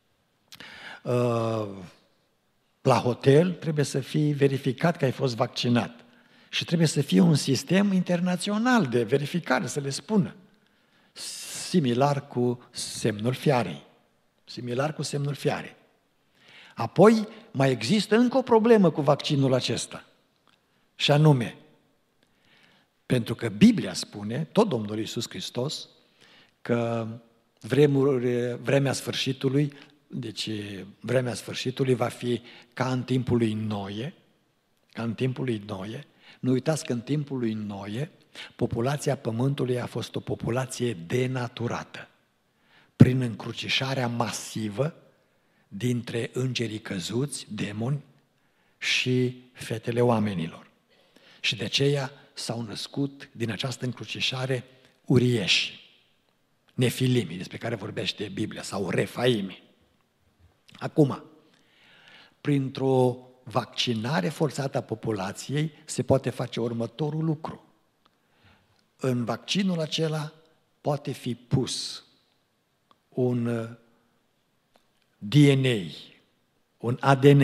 uh, la hotel, trebuie să fii verificat că ai fost vaccinat. Și trebuie să fie un sistem internațional de verificare, să le spună. Similar cu semnul fiarei. Similar cu semnul fiarei. Apoi mai există încă o problemă cu vaccinul acesta. Și anume, pentru că Biblia spune, tot Domnul Iisus Hristos, că vremuri, vremea sfârșitului, deci vremea sfârșitului va fi ca în timpul lui Noe, ca în timpul lui Noe. Nu uitați că în timpul lui Noe, populația Pământului a fost o populație denaturată, prin încrucișarea masivă dintre îngerii căzuți, demoni, și fetele oamenilor. Și de aceea s-au născut din această încrucișare urieși, nefilimii, despre care vorbește Biblia, sau refaimi. Acum, printr-o vaccinare forțată a populației se poate face următorul lucru. În vaccinul acela poate fi pus un D N A, un A D N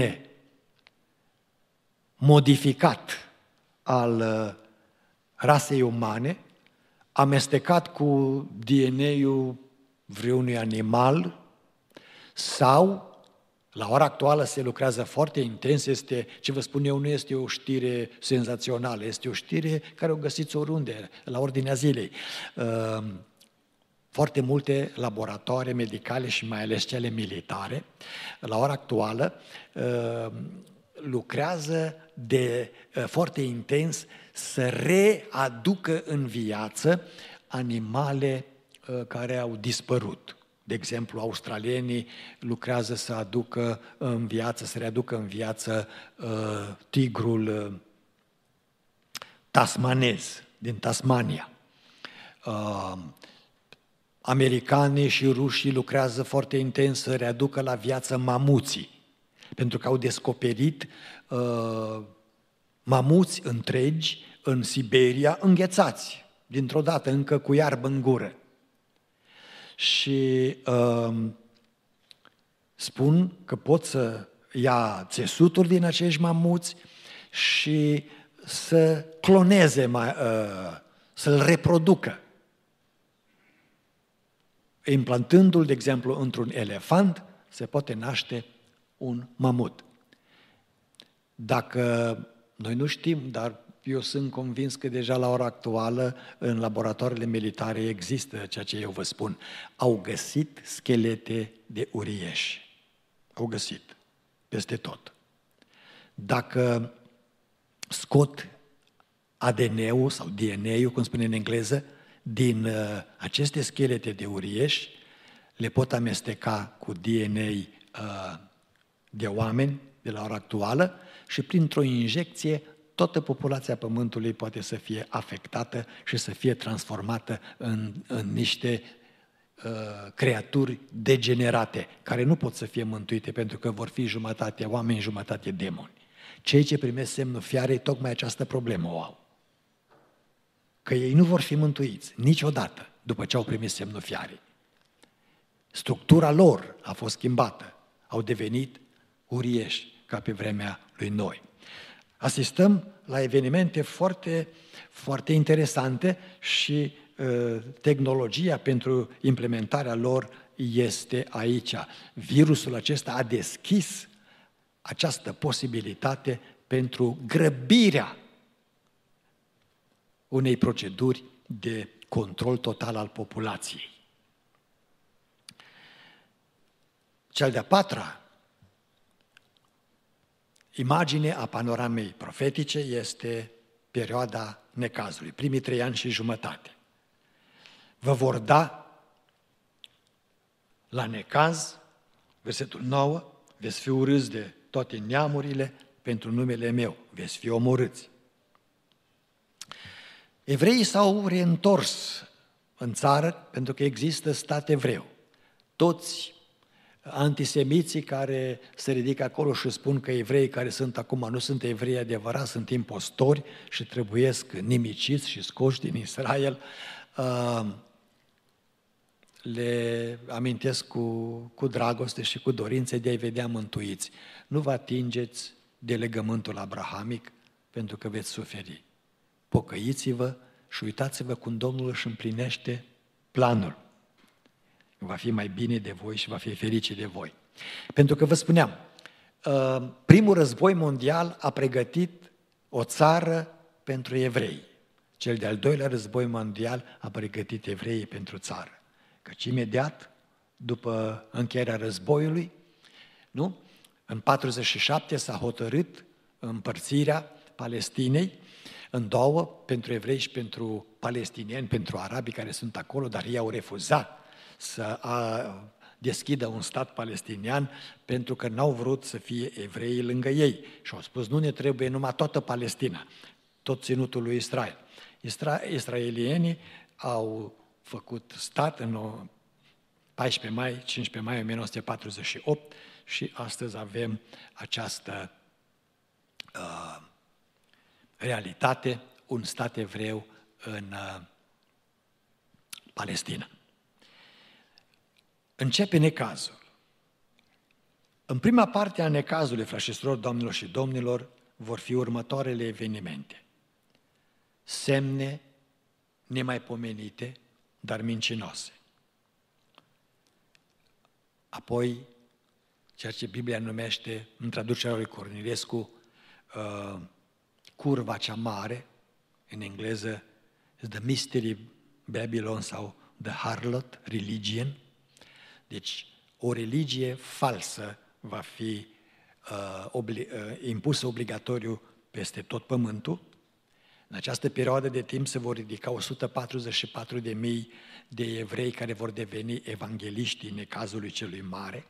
modificat al rasei umane, amestecat cu D N A-ul vreunui animal sau, la ora actuală se lucrează foarte intens, este, ce vă spun eu, nu este o știre senzațională, este o știre care o găsiți oriunde, la ordinea zilei. Foarte multe laboratoare medicale și mai ales cele militare, la ora actuală, lucrează de foarte intens să readucă în viață animale care au dispărut. De exemplu, australienii lucrează să aducă în viață, să readucă în viață uh, tigrul uh, tasmanez din Tasmania. Uh, americanii și rușii lucrează foarte intens să readucă la viață mamuții, pentru că au descoperit uh, mamuți întregi în Siberia, înghețați, dintr-o dată, încă cu iarbă în gură. Și uh, spun că pot să ia țesuturi din acești mamuți și să cloneze, uh, să-l reproducă. Implantându-l, de exemplu, într-un elefant, se poate naște un mamut. Dacă noi nu știm, dar eu sunt convins că deja la ora actuală în laboratoarele militare există ceea ce eu vă spun. Au găsit schelete de urieși. Au găsit peste tot. Dacă scot A D N-ul sau D N A-ul, cum spune în engleză, din uh, aceste schelete de urieși, le pot amesteca cu D N A uh, de oameni de la ora actuală și printr-o injecție toată populația Pământului poate să fie afectată și să fie transformată în, în niște uh, creaturi degenerate, care nu pot să fie mântuite pentru că vor fi jumătate oameni, jumătate demoni. Cei ce primesc semnul fiarei, tocmai această problemă o au. Că ei nu vor fi mântuiți niciodată după ce au primit semnul fiarei. Structura lor a fost schimbată, au devenit urieși ca pe vremea lui Noe. Asistăm la evenimente foarte, foarte interesante și uh, tehnologia pentru implementarea lor este aici. Virusul acesta a deschis această posibilitate pentru grăbirea unei proceduri de control total al populației. Cel de-a patra imagine a panoramei profetice este perioada necazului, primii trei ani și jumătate. Vă vor da la necaz, versetul nouă, veți fi urâți de toate neamurile pentru numele meu, veți fi omorâți. Evreii s-au reîntors în țară pentru că există stat evreu. Toți antisemiții care se ridică acolo și spun că evreii care sunt acum nu sunt evrei adevărați, sunt impostori și trebuiesc nimiciți și scoși din Israel, le amintesc cu, cu dragoste și cu dorințe de a-i vedea mântuiți. Nu vă atingeți de legământul abrahamic, pentru că veți suferi. Pocăiți-vă și uitați-vă cum Domnul își împlinește planul. Va fi mai bine de voi și va fi fericit de voi. Pentru că vă spuneam, primul război mondial a pregătit o țară pentru evrei. Cel de-al doilea război mondial a pregătit evreii pentru țară. Căci imediat, după încheierea războiului, nu? În patruzeci și șapte s-a hotărât împărțirea Palestinei în două, pentru evrei și pentru palestinieni, pentru arabii care sunt acolo, dar ei au refuzat să a, deschidă un stat palestinian pentru că n-au vrut să fie evrei lângă ei. Și au spus, nu ne trebuie numai toată Palestina, tot ținutul lui Israel. Isra- israelienii au făcut stat în paisprezece mai, cincisprezece mai o mie nouă sute patruzeci și opt și astăzi avem această uh, realitate, un stat evreu în uh, Palestina. Începe necazul. În prima parte a necazului, frați și surori, doamnelor și domnilor, vor fi următoarele evenimente. Semne nemaipomenite, dar mincinoase. Apoi, ceea ce Biblia numește, în traducerea lui Cornilescu, uh, curva cea mare, în engleză, The Mystery Babylon sau The Harlot Religion. Deci, o religie falsă va fi uh, obli- uh, impusă obligatoriu peste tot pământul. În această perioadă de timp se vor ridica o sută patruzeci și patru de mii de evrei care vor deveni evangeliști în necazului celui mare.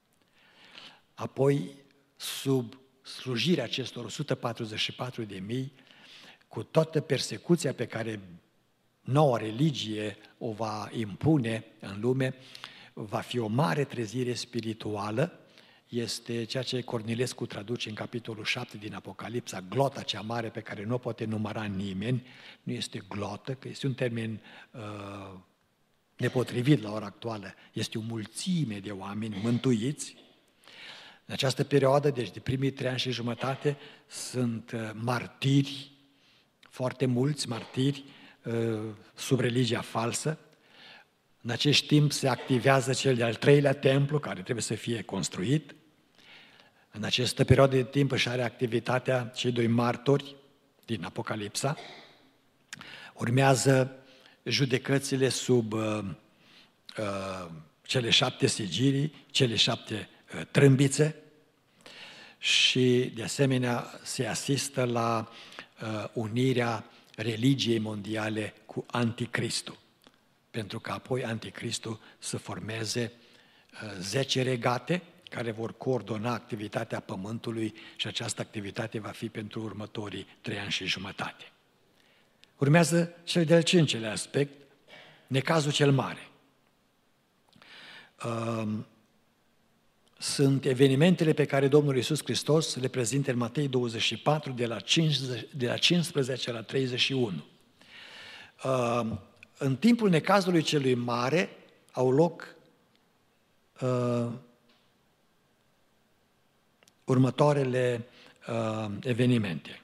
Apoi, sub slujirea acestor o sută patruzeci și patru de mii, cu toată persecuția pe care noua religie o va impune în lume, va fi o mare trezire spirituală. Este ceea ce Cornilescu traduce în capitolul șapte din Apocalipsa, glota cea mare pe care nu o poate număra nimeni. Nu este glotă, că este un termen uh, nepotrivit la ora actuală. Este o mulțime de oameni mântuiți. În această perioadă, deci de primii trei ani și jumătate, sunt uh, martiri, foarte mulți martiri uh, sub religia falsă. În acest timp se activează cel de-al treilea templu, care trebuie să fie construit. În această perioadă de timp își are activitatea cei doi martori din Apocalipsa. Urmează judecățile sub uh, uh, cele șapte sigilii, cele șapte uh, trâmbițe și, de asemenea, se asistă la uh, unirea religiei mondiale cu Anticristul, pentru că apoi Anticristul să formeze uh, zece regate care vor coordona activitatea Pământului și această activitate va fi pentru următorii trei ani și jumătate. Urmează cel de-al cincelea aspect, necazul cel mare. Sunt evenimentele pe care Domnul Iisus Hristos le prezintă în Matei douăzeci și patru, de la, cincisprezece, de la cincisprezece la treizeci și unu. În timpul necazului celui mare au loc uh, următoarele uh, evenimente.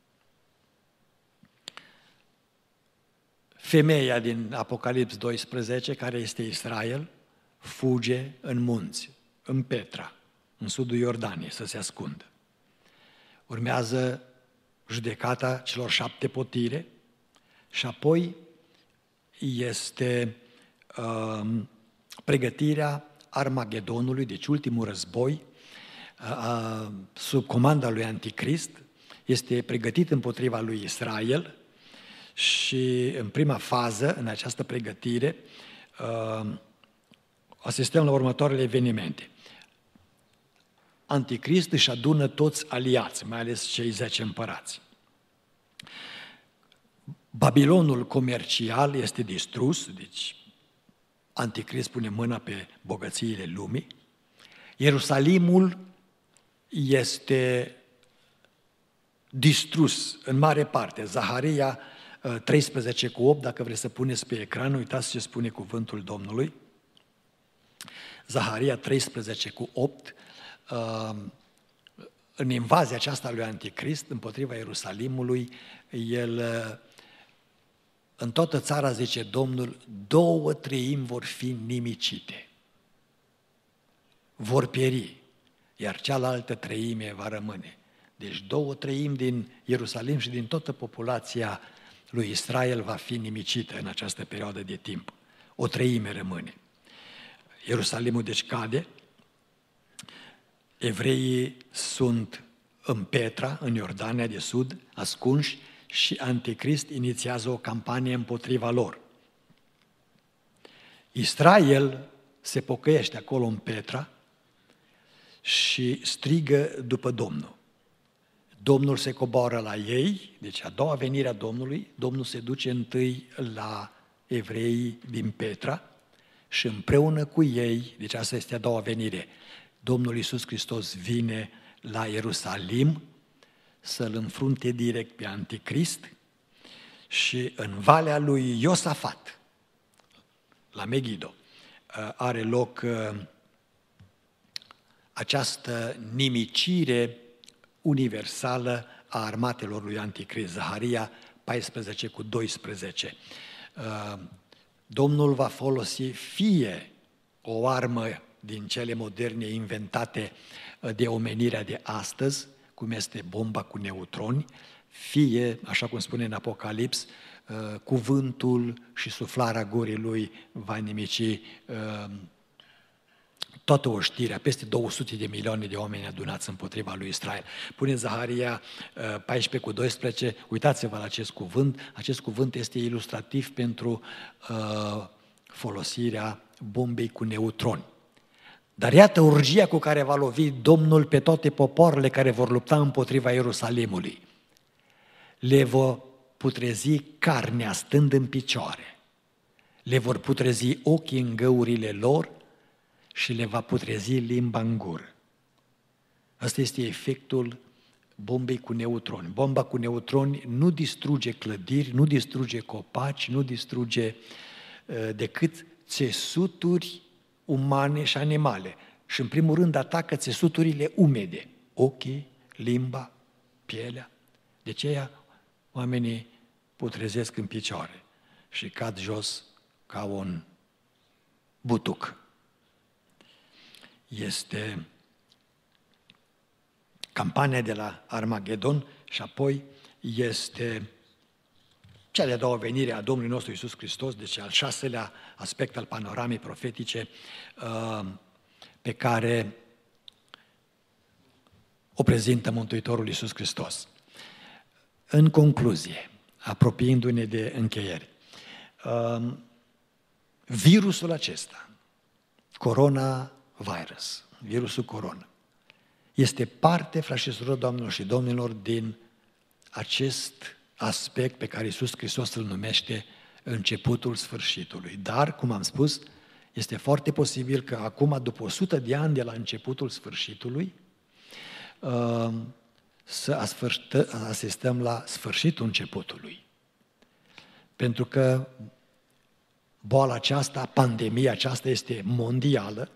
Femeia din Apocalips doisprezece, care este Israel, fuge în munți, în Petra, în sudul Iordaniei, să se ascundă. Urmează judecata celor șapte potire și apoi este uh, pregătirea Armagedonului, deci ultimul război, uh, sub comanda lui Anticrist, este pregătit împotriva lui Israel și în prima fază, în această pregătire, uh, asistăm la următoarele evenimente. Anticrist își adună toți aliați, mai ales cei zece împărați. Babilonul comercial este distrus, deci Anticrist pune mâna pe bogățiile lumii. Ierusalimul este distrus în mare parte. Zaharia treisprezece cu opt, dacă vreți să puneți pe ecran, uitați ce spune cuvântul Domnului. Zaharia treisprezece cu opt, în invazia aceasta lui Anticrist împotriva Ierusalimului, el, în toată țara, zice Domnul, două treimi vor fi nimicite, vor pieri, iar cealaltă treime va rămâne. Deci două treimi din Ierusalim și din toată populația lui Israel va fi nimicită în această perioadă de timp. O treime rămâne. Ierusalimul deci cade, evreii sunt în Petra, în Iordania de Sud, ascunși, și Anticrist inițiază o campanie împotriva lor. Israel se pocăiește acolo în Petra și strigă după Domnul. Domnul se coboară la ei, deci a doua venire a Domnului, Domnul se duce întâi la evreii din Petra și împreună cu ei, deci asta este a doua venire, Domnul Iisus Hristos vine la Ierusalim să-l înfrunte direct pe Anticrist și în valea lui Iosafat, la Megiddo, are loc această nimicire universală a armatelor lui Anticrist. Zaharia paisprezece cu doisprezece. Domnul va folosi fie o armă din cele moderne inventate de omenirea de astăzi, cum este bomba cu neutroni, fie, așa cum spune în Apocalips, cuvântul și suflarea gurii lui va nimici toată oștirea, peste două sute de milioane de oameni adunați împotriva lui Israel. Pune Zaharia paisprezece cu doisprezece, uitați-vă la acest cuvânt, acest cuvânt este ilustrativ pentru uh, folosirea bombei cu neutroni. Dar iată urgia cu care va lovi Domnul pe toate popoarele care vor lupta împotriva Ierusalimului. Le vor putrezi carnea stând în picioare, le vor putrezi ochii în găurile lor și le va putrezi limba în gură. Asta este efectul bombei cu neutroni. Bomba cu neutroni nu distruge clădiri, nu distruge copaci, nu distruge uh, decât țesuturi umane și animale. Și în primul rând atacă țesuturile umede, ochii, limba, pielea. De aceea oamenii putrezesc în picioare și cad jos ca un butuc. Este campania de la Armagedon și apoi este cea de-a doua venire a Domnului nostru Iisus Hristos, deci al șaselea aspect al panoramei profetice pe care o prezintă Mântuitorul Iisus Hristos. În concluzie, apropiindu-ne de încheiere, virusul acesta, coronavirus, virusul corona, este parte, frați și surori, doamnelor și domnilor, din acest aspect pe care Iisus Hristos îl numește începutul sfârșitului. Dar, cum am spus, este foarte posibil că acum, după o sută de ani de la începutul sfârșitului, să asistăm la sfârșitul începutului. Pentru că boala aceasta, pandemia aceasta este mondială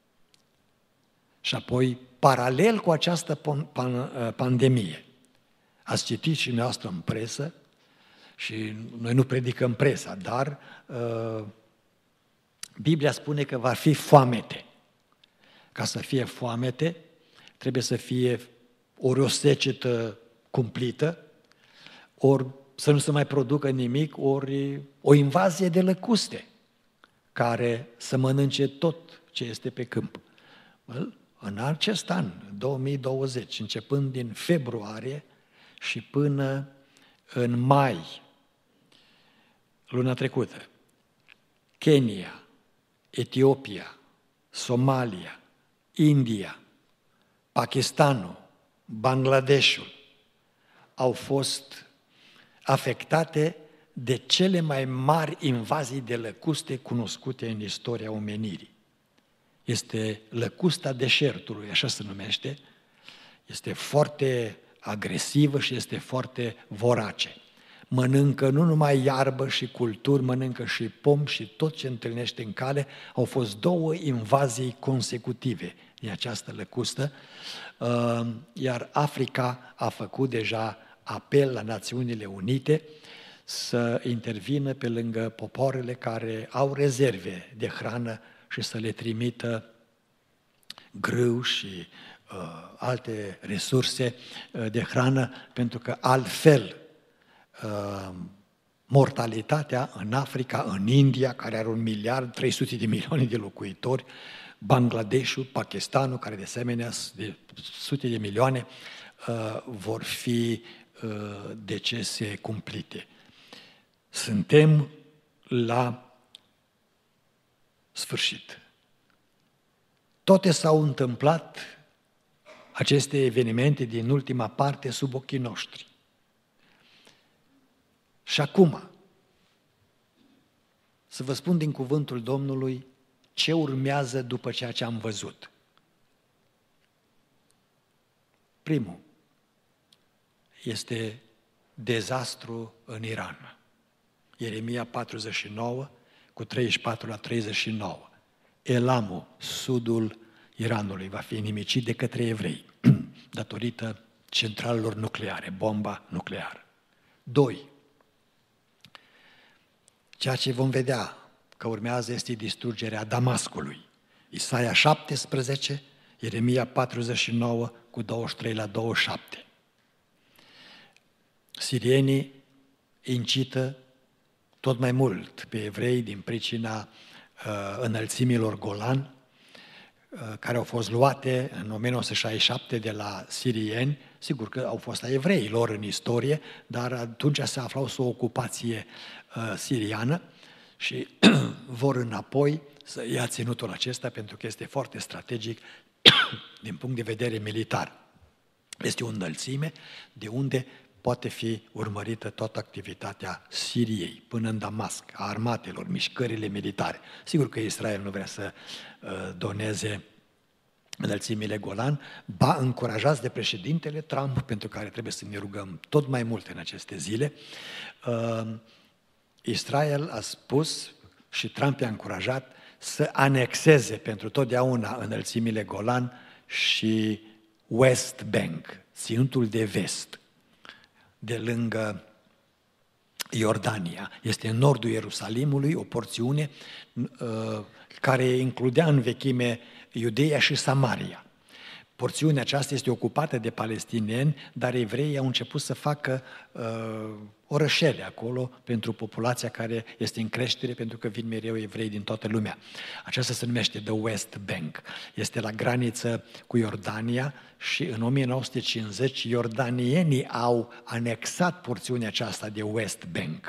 și apoi, paralel cu această pandemie, ați citit și noastră în presă, și noi nu predicăm presa, dar uh, Biblia spune că va fi foamete. Ca să fie foamete, trebuie să fie ori o secetă cumplită, ori să nu se mai producă nimic, ori o invazie de lăcuste care să mănânce tot ce este pe câmp. În acest an, două mii douăzeci, începând din februarie și până în mai, luna trecută, Kenya, Etiopia, Somalia, India, Pakistanul, Bangladeshul au fost afectate de cele mai mari invazii de lăcuste cunoscute în istoria omenirii. Este lăcusta deșertului, așa se numește. Este foarte agresivă și este foarte vorace. Mănâncă nu numai iarbă și culturi, mănâncă și pom și tot ce întâlnește în cale. Au fost două invazii consecutive din această lăcustă, iar Africa a făcut deja apel la Națiunile Unite să intervină pe lângă popoarele care au rezerve de hrană și să le trimită grâu și uh, alte resurse uh, de hrană, pentru că altfel uh, mortalitatea în Africa, în India, care are un miliard trei sute de milioane de locuitori, Bangladeshul, Pakistanul, care de asemenea de sute de milioane, uh, vor fi uh, decese cumplite. Suntem la sfârșit. Toate s-au întâmplat, aceste evenimente din ultima parte, sub ochii noștri. Și acum, să vă spun din cuvântul Domnului ce urmează după ceea ce am văzut. Primul este dezastru în Iran. Ieremia patruzeci și nouă, cu treizeci și patru la treizeci și nouă. Elamul, sudul Iranului, va fi nimicit de către evrei, datorită centralelor nucleare, bomba nucleară. Doi. Ceea ce vom vedea că urmează este distrugerea Damascului. Isaia șaptesprezece, Ieremia patruzeci și nouă, cu douăzeci și trei la douăzeci și șapte. Sirienii incită tot mai mult pe evrei din pricina uh, înălțimilor Golan, uh, care au fost luate în o mie nouă sute șaizeci și șapte de la sirieni. Sigur că au fost a evreilor în istorie, dar atunci se aflau sub o ocupație uh, siriană și vor înapoi să ia ținutul acesta, pentru că este foarte strategic din punct de vedere militar. Este o înălțime de unde poate fi urmărită toată activitatea Siriei, până în Damasc, a armatelor, mișcările militare. Sigur că Israel nu vrea să uh, doneze înălțimile Golan, ba încurajați de președintele Trump, pentru care trebuie să ne rugăm tot mai mult în aceste zile. Uh, Israel a spus și Trump i-a încurajat să anexeze pentru totdeauna înălțimile Golan și West Bank, ținutul de vest, de lângă Iordania. Este în nordul Ierusalimului, o porțiune uh, care includea în vechime Iudeia și Samaria. Porțiunea aceasta este ocupată de palestinieni, dar evreii au început să facă uh, orășele acolo pentru populația care este în creștere, pentru că vin mereu evrei din toată lumea. Aceasta se numește The West Bank. Este la graniță cu Iordania și în o mie nouă sute cincizeci iordanienii au anexat porțiunea aceasta de West Bank.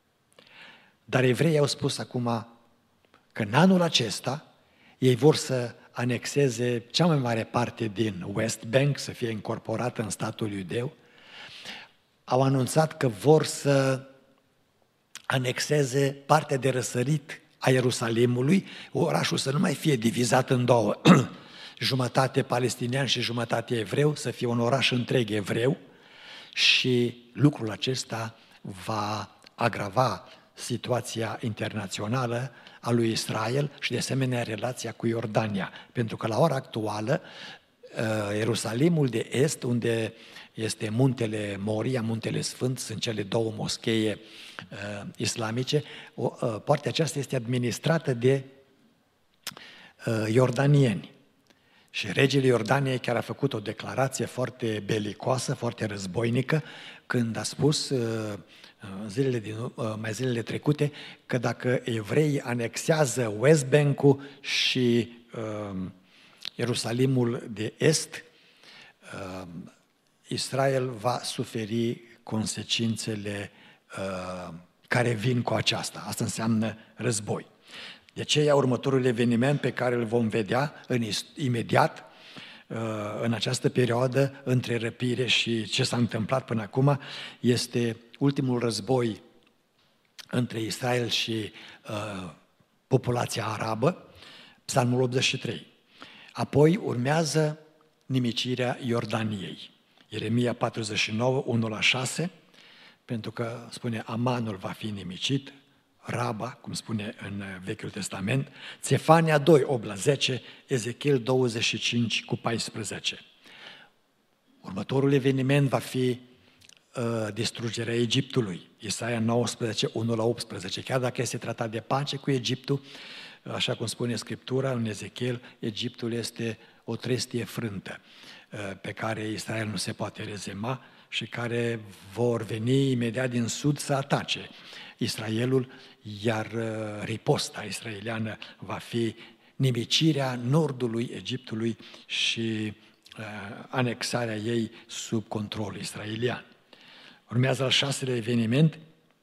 Dar evreii au spus acum că în anul acesta ei vor să anexeze cea mai mare parte din West Bank, să fie incorporată în statul iudeu. Au anunțat că vor să anexeze partea de răsărit a Ierusalimului, orașul să nu mai fie divizat în două, jumătate palestinian și jumătate evreu, să fie un oraș întreg evreu, și lucrul acesta va agrava situația internațională a lui Israel și de asemenea relația cu Iordania, pentru că la ora actuală Ierusalimul de Est, unde este muntele Moria, muntele Sfânt, sunt cele două moschee uh, islamice, o, uh, partea aceasta este administrată de uh, iordanieni. Și regele Iordaniei chiar a făcut o declarație foarte belicoasă, foarte războinică, când a spus uh, zilele din, uh, mai zilele trecute că dacă evreii anexează West Bank-ul și uh, Ierusalimul de Est, uh, Israel va suferi consecințele uh, care vin cu aceasta. Asta înseamnă război. De aceea, următorul eveniment pe care îl vom vedea în, imediat uh, în această perioadă între răpire și ce s-a întâmplat până acum este ultimul război între Israel și uh, populația arabă, Psalmul optzeci și trei. Apoi urmează nimicirea Iordaniei. Ieremia patruzeci și nouă, unu la șase, pentru că spune Amanul va fi nimicit, Raba, cum spune în Vechiul Testament, Țefania doi, opt la zece, Ezechiel douăzeci și cinci cu paisprezece. Următorul eveniment va fi uh, distrugerea Egiptului, Isaia nouăsprezece, unu la optsprezece. Chiar dacă este tratat de pace cu Egiptul, așa cum spune Scriptura în Ezechiel, Egiptul este o trestie frântă pe care Israel nu se poate rezema și care vor veni imediat din sud să atace Israelul, iar riposta israeliană va fi nimicirea nordului Egiptului și anexarea ei sub control israelian. Urmează al șaselea eveniment,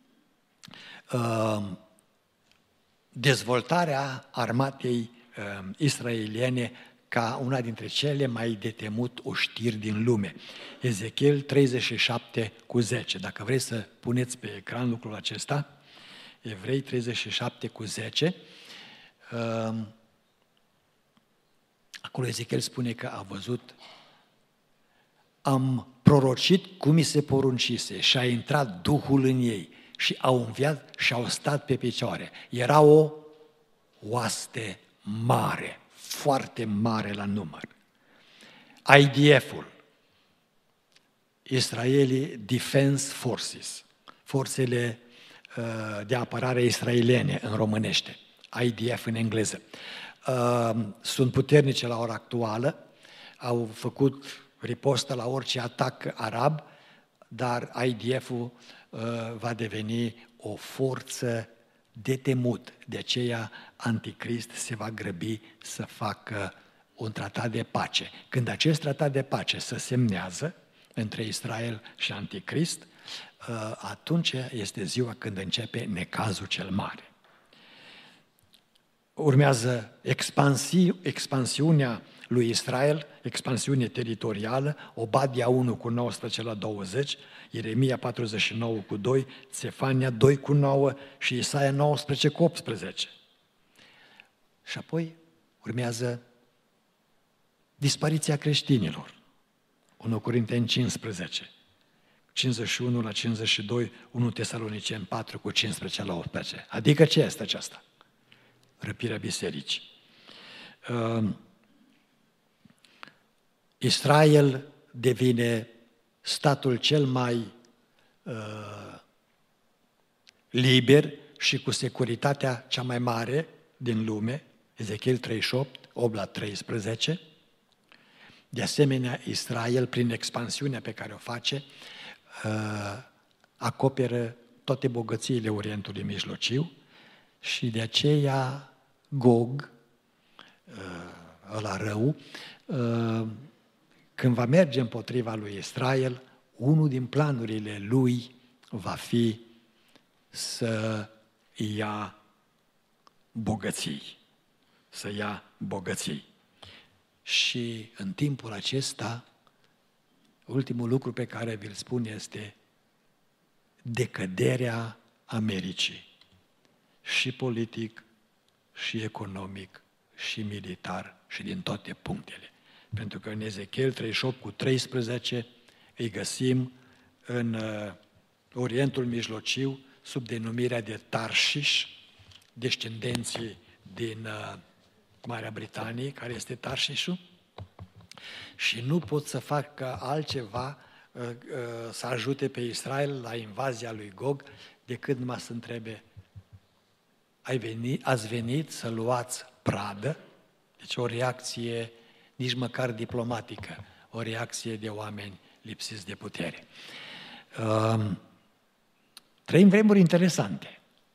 dezvoltarea armatei israeliene ca una dintre cele mai de temut oștiri din lume. Ezechiel treizeci și șapte cu zece. Dacă vreți să puneți pe ecran lucrul acesta, Evrei treizeci și șapte cu zece, acolo Ezechiel spune că a văzut, am prorocit cum mi se poruncise și a intrat Duhul în ei și au înviat și au stat pe picioare. Era o oaste mare, foarte mare la număr. I D F-ul, Israeli Defense Forces, forțele uh, de apărare israeliene în românește, I D F în engleză. Uh, sunt puternice la ora actuală, au făcut ripostă la orice atac arab, dar I D F-ul uh, va deveni o forță de temut. De aceea Anticrist se va grăbi să facă un tratat de pace. Când acest tratat de pace se semnează între Israel și Anticrist, atunci este ziua când începe necazul cel mare. Urmează expansi, expansiunea lui Israel, expansiune teritorială, Obadia unu cu nouăsprezece la douăzeci, Ieremia patruzeci și nouă cu doi, Țefania doi cu nouă și Isaia nouăsprezece cu optsprezece. Și apoi urmează dispariția creștinilor, unu Corinteni cincisprezece, cincizeci și unu la cincizeci și doi, unu Tesaloniceni patru cu cincisprezece la optsprezece. Adică ce este aceasta? Răpirea bisericii. Uh, Israel devine statul cel mai uh, liber și cu securitatea cea mai mare din lume, Ezechiel treizeci și opt, opt la treisprezece. De asemenea, Israel, prin expansiunea pe care o face, uh, acoperă toate bogățiile Orientului Mijlociu și de aceea Gog, uh, ăla rău, uh, când va merge împotriva lui Israel, unul din planurile lui va fi să ia bogății, să ia bogății. Și în timpul acesta, ultimul lucru pe care vi-l spun este decăderea Americii, și politic, și economic, și militar, și din toate punctele. Pentru că în Ezechiel treizeci și opt cu treisprezece îi găsim în uh, Orientul Mijlociu sub denumirea de Tarșiș, descendenții din uh, Marea Britanie, care este Tarșișul, și nu pot să facă altceva uh, uh, să ajute pe Israel la invazia lui Gog, decât numai să întrebe, ai venit, ați venit să luați pradă? Deci o reacție nici măcar diplomatică, o reacție de oameni lipsiți de putere. Uh, trăim vremuri interesante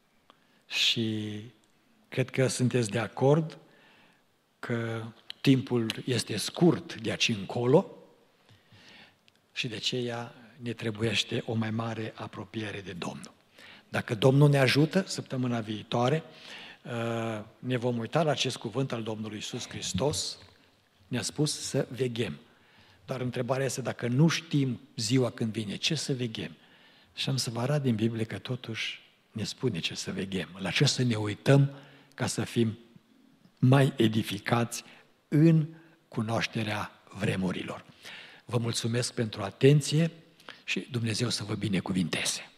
și cred că sunteți de acord că timpul este scurt de aici încolo și de aceea ne trebuiește o mai mare apropiere de Domnul. Dacă Domnul ne ajută, săptămâna viitoare, ne vom uita la acest cuvânt al Domnului Iisus Hristos, ne-a spus să veghem. Dar întrebarea este, dacă nu știm ziua când vine, ce să veghem? Și am să vă arăt din Biblie că totuși ne spune ce să veghem, la ce să ne uităm ca să fim mai edificați în cunoașterea vremurilor. Vă mulțumesc pentru atenție și Dumnezeu să vă binecuvinteze.